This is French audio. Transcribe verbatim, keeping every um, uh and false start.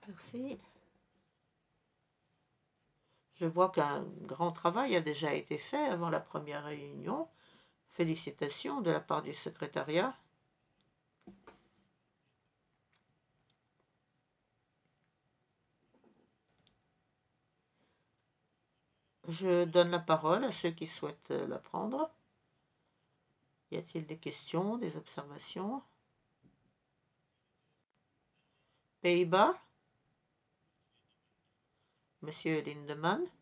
Merci. Je vois qu'un grand travail a déjà été fait avant la première réunion. Félicitations de la part du secrétariat. Je donne la parole à ceux qui souhaitent la prendre. Y a-t-il des questions, des observations? Pays-Bas? Monsieur Lindemann?